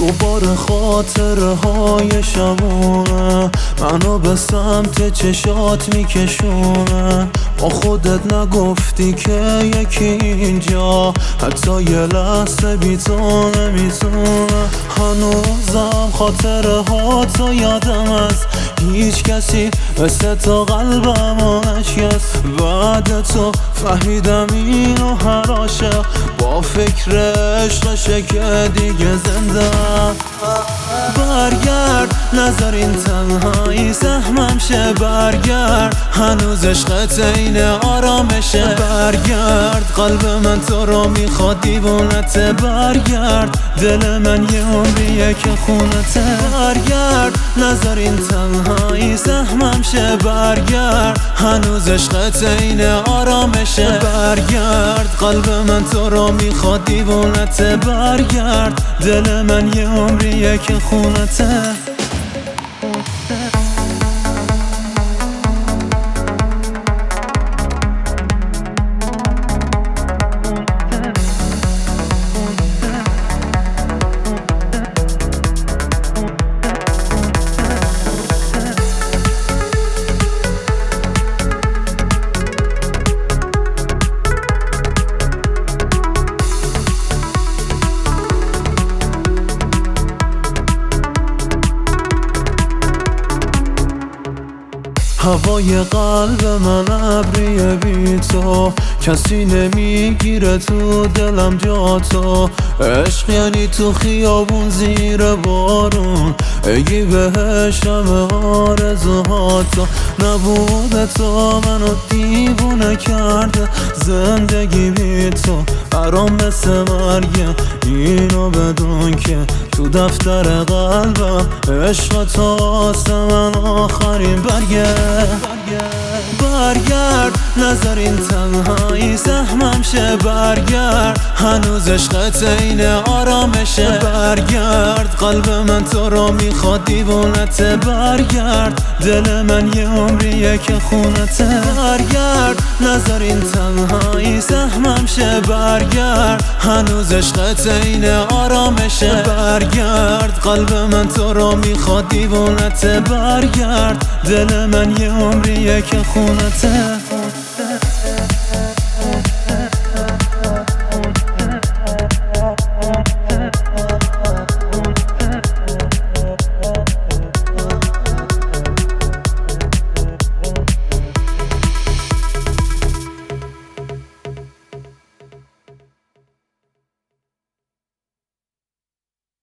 دوباره خاطره های شبونه منو به سمت چشات میکشونه. با خودت نگفتی که یکی اینجا حتی یه لحظه بی تو نمیتونه. هنوزم خاطره ها تو یادم است، هیچ کسی مثل تو قلبمو نشکست. بعد تو فهمیدم اینو هر عاشق با فکر عشقشه که دیگه زنده. برگرد نذار این تنهایی سهمم شه، برگرد هنوز عشقت این آرامشه. برگرد قلب من تو رو میخواد دیوونته، برگرد دل من یه عمریه که خونته. برگرد نذار این تنهایی سهمم شه، برگرد هنوز عشقت این آرامشه. برگرد قلب من تو رو میخواد دیوونته، برگرد دل من یه عمریه که خونته. هوای قلب من ابریه بی تو، کسی نمیگیره تو دلم جا تو. عشق یعنی تو خیابون زیر بارون، اگی بهش همه آرزوهاتو. نبوده تو منو دیوونه کرده، زندگی بی تو برام مثل مرگه. اینو بدون که تو دفتر قلبم عشق تو واسه من آخرین برگه. برگرد نذار این تنهایی سهمم شه، برگرد هنوز عشقت این آرامشه. برگرد قلب من تو رو میخواد دیوونته، برگرد دل من یه عمریه که خونته. برگرد نذار این تنهایی سهمم شه، برگرد هنوز عشقت این آرامشه. برگرد قلب من تو رو میخواد دیوونته، برگرد دل من یه عمریه که خونته.